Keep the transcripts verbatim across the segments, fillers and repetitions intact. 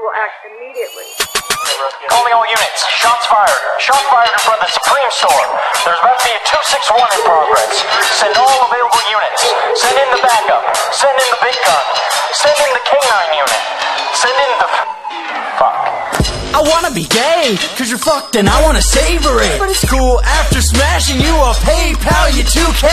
will act immediately. Calling all units. Shots fired. Shots fired in front of the Supreme store. There's about to be a two six one in progress. Send all available units. Send in the backup. Send in the big gun. Send in the K nine unit. Send in the... Fuck. I wanna be gay, cause you're fucked and I wanna savor it. But it's cool, after smashing you, I'll PayPal you two K.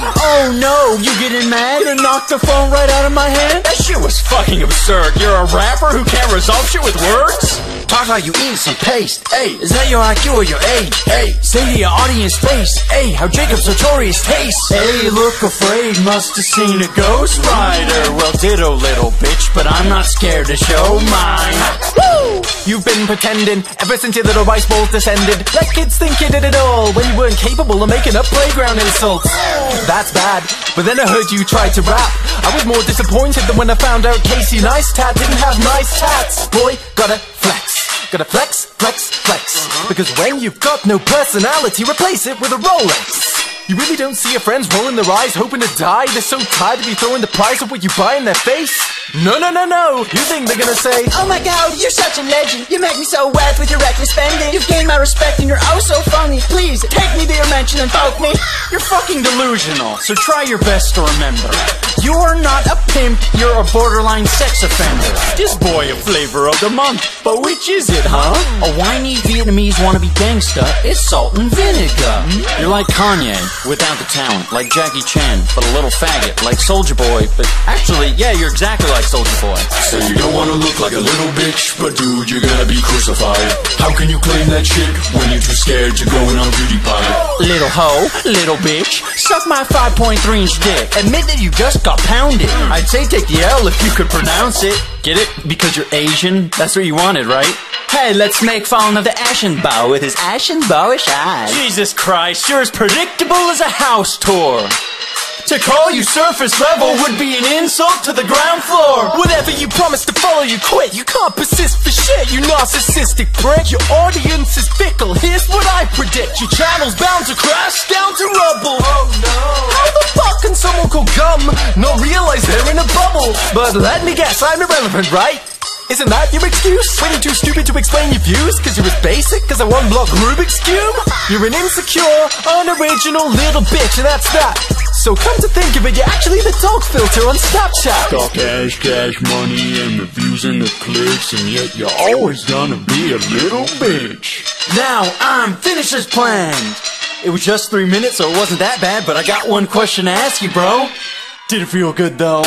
Oh no, you getting mad? Gonna knock the phone right out of my hand? That shit was fucking absurd. You're a rapper who can't resolve shit with words? Talk like you eating some paste. Hey, is that your I Q or your age? Hey, say to your audience face. Hey, how Jacob's notorious tastes. Hey, look afraid, must have seen a ghost rider. Well, ditto, little bitch, but I'm not scared to show mine. Woo! You've been pretending ever since your little rice bowls descended. Let kids think you did it all when you weren't capable of making up playground insults. That's bad, but then I heard you tried to rap. I was more disappointed than when I found out Casey Neistat didn't have nice tats. Boy, gotta flex. Gotta flex, flex, flex. Because when you've got no personality, replace it with a Rolex. You really don't see your friends rolling their eyes, hoping to die? They're so tired of you throwing the price of what you buy in their face? No, no, no, no. You think they're gonna say, oh my god, you're such a legend. You make me so wet with your reckless spending. You've gained my respect and you're oh so funny. Please, take me to your mansion and poke me. You're fucking delusional, so try your best to remember. You're not a pimp, you're a borderline sex offender. This boy a flavor of the month, but which is it, huh? A whiny Vietnamese wannabe gangsta, it's salt and vinegar. You're like Kanye, without the talent, like Jackie Chan, but a little faggot, like Soulja Boy, but actually, yeah, you're exactly like Soulja Boy. So you don't wanna look like a little bitch, but dude, you're gonna be crucified. How can you claim that shit when you're too scared to go on PewDiePie? Little hoe, little bitch, suck my five point three inch dick. Admit that you just got pounded. I'd say take the L if you could pronounce it. Get it? Because you're Asian? That's what you wanted, right? Hey, let's make fun of the Ashenbauer with his Ashenbauerish eyes. Jesus Christ, you're as predictable as a house tour. To call you surface level would be an insult to the ground floor. Whatever you promised to follow, you quit. You can't persist for shit, you narcissistic prick. Your audience is fickle, here's what I predict. Your channel's bound to crash down to rubble. Oh no. How the fuck can someone called Gum not realize they're in a bubble? But let me guess, I'm irrelevant, right? Isn't that your excuse? When you're too stupid to explain your views? Cause you're as basic as a one-block Rubik's Cube? You're an insecure, unoriginal little bitch, and that's that. So come to think of it, you're actually the dog filter on Snapchat. Got cash, cash, money, and the views and the clicks, and yet you're always gonna be a little bitch. Now I'm finished as planned. It was just three minutes, so it wasn't that bad, but I got one question to ask you, bro. Did it feel good, though?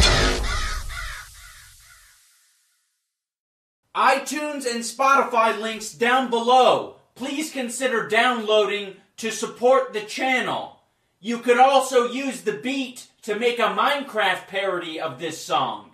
iTunes and Spotify links down below. Please consider downloading to support the channel. You could also use the beat to make a Minecraft parody of this song.